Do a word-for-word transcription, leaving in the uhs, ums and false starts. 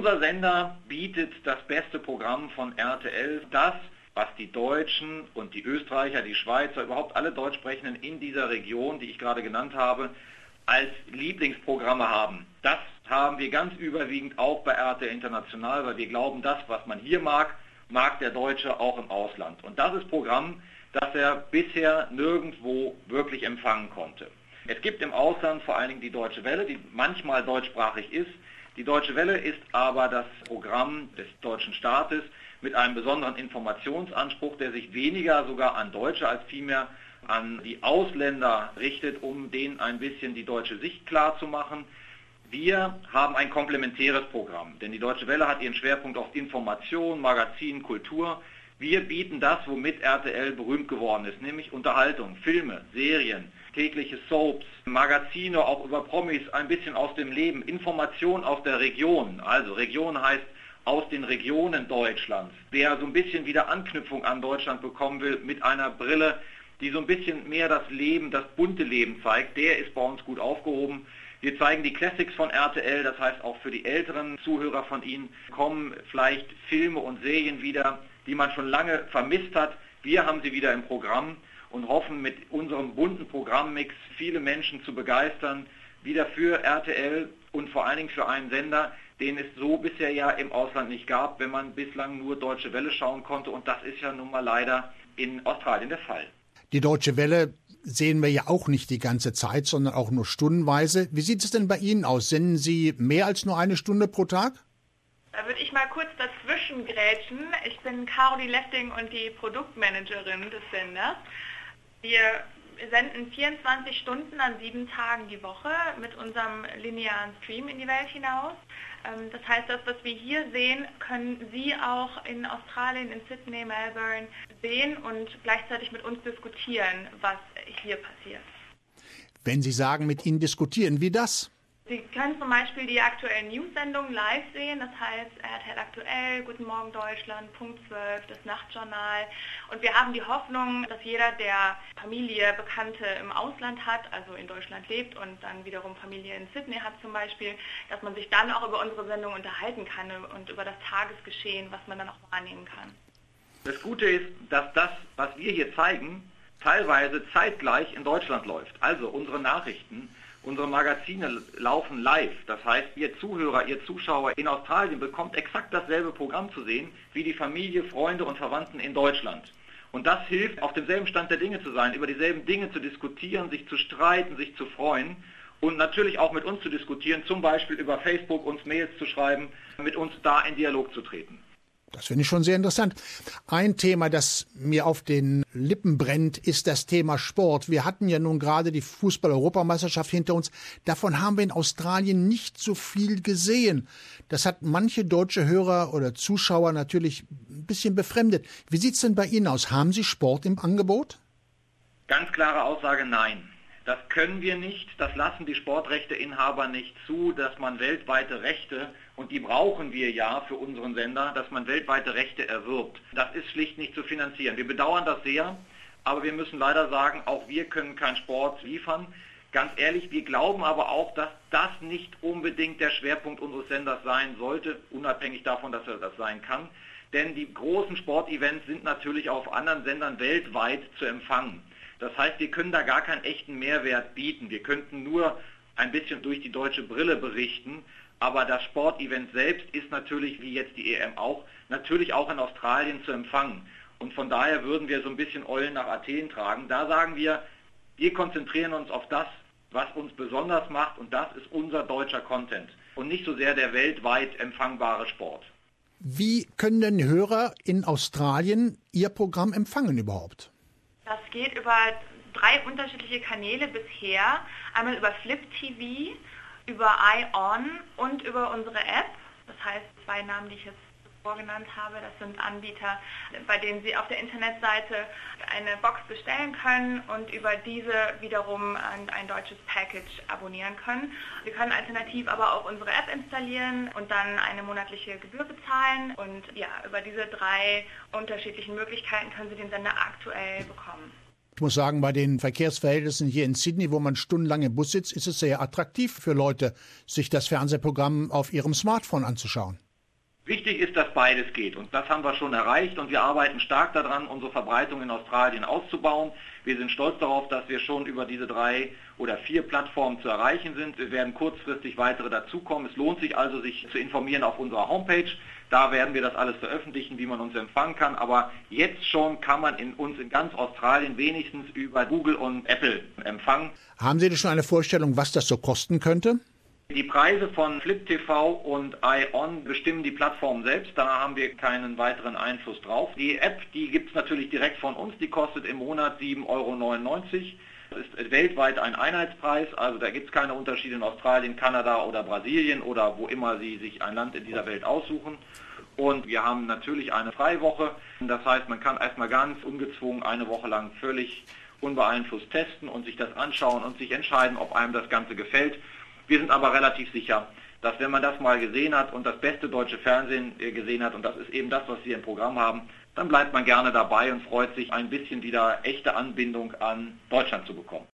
Unser Sender bietet das beste Programm von R T L, das, was die Deutschen und die Österreicher, die Schweizer, überhaupt alle Deutschsprechenden in dieser Region, die ich gerade genannt habe, als Lieblingsprogramme haben. Das haben wir ganz überwiegend auch bei R T L International, weil wir glauben, das, was man hier mag, mag der Deutsche auch im Ausland. Und das ist Programm, das er bisher nirgendwo wirklich empfangen konnte. Es gibt im Ausland vor allen Dingen die Deutsche Welle, die manchmal deutschsprachig ist. Die Deutsche Welle ist aber das Programm des deutschen Staates mit einem besonderen Informationsanspruch, der sich weniger sogar an Deutsche als vielmehr an die Ausländer richtet, um denen ein bisschen die deutsche Sicht klar zu machen. Wir haben ein komplementäres Programm, denn die Deutsche Welle hat ihren Schwerpunkt auf Information, Magazin, Kultur. Wir bieten das, womit R T L berühmt geworden ist, nämlich Unterhaltung, Filme, Serien, tägliche Soaps, Magazine, auch über Promis, ein bisschen aus dem Leben, Information aus der Region. Also Region heißt aus den Regionen Deutschlands. Wer so ein bisschen wieder Anknüpfung an Deutschland bekommen will, mit einer Brille, die so ein bisschen mehr das Leben, das bunte Leben zeigt, der ist bei uns gut aufgehoben. Wir zeigen die Classics von R T L, das heißt auch für die älteren Zuhörer von Ihnen kommen vielleicht Filme und Serien wieder, die man schon lange vermisst hat. Wir haben sie wieder im Programm und hoffen mit unserem bunten Programmmix viele Menschen zu begeistern, wieder für R T L und vor allen Dingen für einen Sender, den es so bisher ja im Ausland nicht gab, wenn man bislang nur Deutsche Welle schauen konnte, und das ist ja nun mal leider in Australien der Fall. Die Deutsche Welle sehen wir ja auch nicht die ganze Zeit, sondern auch nur stundenweise. Wie sieht es denn bei Ihnen aus? Senden Sie mehr als nur eine Stunde pro Tag? Da würde ich mal kurz dazwischen grätschen. Ich bin Caroline Lefting und die Produktmanagerin des Senders. Wir senden vierundzwanzig Stunden an sieben Tagen die Woche mit unserem linearen Stream in die Welt hinaus. Das heißt, das, was wir hier sehen, können Sie auch in Australien, in Sydney, Melbourne sehen und gleichzeitig mit uns diskutieren, was hier passiert. Wenn Sie sagen, mit Ihnen diskutieren, wie das? Sie können zum Beispiel die aktuellen News-Sendungen live sehen, das heißt R T L aktuell, Guten Morgen Deutschland, Punkt zwölf, das Nachtjournal. Und wir haben die Hoffnung, dass jeder, der Familie, Bekannte im Ausland hat, also in Deutschland lebt und dann wiederum Familie in Sydney hat zum Beispiel, dass man sich dann auch über unsere Sendung unterhalten kann und über das Tagesgeschehen, was man dann auch wahrnehmen kann. Das Gute ist, dass das, was wir hier zeigen, teilweise zeitgleich in Deutschland läuft. Also unsere Nachrichten, unsere Magazine laufen live. Das heißt, Ihr Zuhörer, Ihr Zuschauer in Australien bekommt exakt dasselbe Programm zu sehen, wie die Familie, Freunde und Verwandten in Deutschland. Und das hilft, auf demselben Stand der Dinge zu sein, über dieselben Dinge zu diskutieren, sich zu streiten, sich zu freuen und natürlich auch mit uns zu diskutieren, zum Beispiel über Facebook uns Mails zu schreiben, mit uns da in Dialog zu treten. Das finde ich schon sehr interessant. Ein Thema, das mir auf den Lippen brennt, ist das Thema Sport. Wir hatten ja nun gerade die Fußball-Europameisterschaft hinter uns. Davon haben wir in Australien nicht so viel gesehen. Das hat manche deutsche Hörer oder Zuschauer natürlich ein bisschen befremdet. Wie sieht es denn bei Ihnen aus? Haben Sie Sport im Angebot? Ganz klare Aussage, nein. Das können wir nicht, das lassen die Sportrechteinhaber nicht zu, dass man weltweite Rechte, und die brauchen wir ja für unseren Sender, dass man weltweite Rechte erwirbt. Das ist schlicht nicht zu finanzieren. Wir bedauern das sehr, aber wir müssen leider sagen, auch wir können keinen Sport liefern. Ganz ehrlich, wir glauben aber auch, dass das nicht unbedingt der Schwerpunkt unseres Senders sein sollte, unabhängig davon, dass er das sein kann. Denn die großen Sportevents sind natürlich auf anderen Sendern weltweit zu empfangen. Das heißt, wir können da gar keinen echten Mehrwert bieten. Wir könnten nur ein bisschen durch die deutsche Brille berichten. Aber das Sportevent selbst ist natürlich, wie jetzt die E M auch, natürlich auch in Australien zu empfangen. Und von daher würden wir so ein bisschen Eulen nach Athen tragen. Da sagen wir, wir konzentrieren uns auf das, was uns besonders macht. Und das ist unser deutscher Content. Und nicht so sehr der weltweit empfangbare Sport. Wie können denn Hörer in Australien Ihr Programm empfangen überhaupt? Das geht über drei unterschiedliche Kanäle bisher. Einmal über Flip T V, über iOn und über unsere App. Das heißt, zwei Namen, die ich jetzt vorgenannt habe, das sind Anbieter, bei denen Sie auf der Internetseite eine Box bestellen können und über diese wiederum ein, ein deutsches Package abonnieren können. Sie können alternativ aber auch unsere App installieren und dann eine monatliche Gebühr bezahlen. Und ja, über diese drei unterschiedlichen Möglichkeiten können Sie den Sender aktuell bekommen. Ich muss sagen, bei den Verkehrsverhältnissen hier in Sydney, wo man stundenlang im Bus sitzt, ist es sehr attraktiv für Leute, sich das Fernsehprogramm auf ihrem Smartphone anzuschauen. Wichtig ist, dass beides geht und das haben wir schon erreicht und wir arbeiten stark daran, unsere Verbreitung in Australien auszubauen. Wir sind stolz darauf, dass wir schon über diese drei oder vier Plattformen zu erreichen sind. Wir werden kurzfristig weitere dazukommen. Es lohnt sich also, sich zu informieren auf unserer Homepage. Da werden wir das alles veröffentlichen, wie man uns empfangen kann. Aber jetzt schon kann man in, uns in ganz Australien wenigstens über Google und Apple empfangen. Haben Sie denn schon eine Vorstellung, was das so kosten könnte? Die Preise von Flip T V und iOn bestimmen die Plattform selbst, da haben wir keinen weiteren Einfluss drauf. Die App, die gibt es natürlich direkt von uns, die kostet im Monat sieben Euro neunundneunzig. Das ist weltweit ein Einheitspreis, also da gibt es keine Unterschiede in Australien, Kanada oder Brasilien oder wo immer Sie sich ein Land in dieser Welt aussuchen. Und wir haben natürlich eine Freiwoche, das heißt, man kann erstmal ganz ungezwungen eine Woche lang völlig unbeeinflusst testen und sich das anschauen und sich entscheiden, ob einem das Ganze gefällt. Wir sind aber relativ sicher, dass wenn man das mal gesehen hat und das beste deutsche Fernsehen gesehen hat, und das ist eben das, was wir im Programm haben, dann bleibt man gerne dabei und freut sich, ein bisschen wieder echte Anbindung an Deutschland zu bekommen.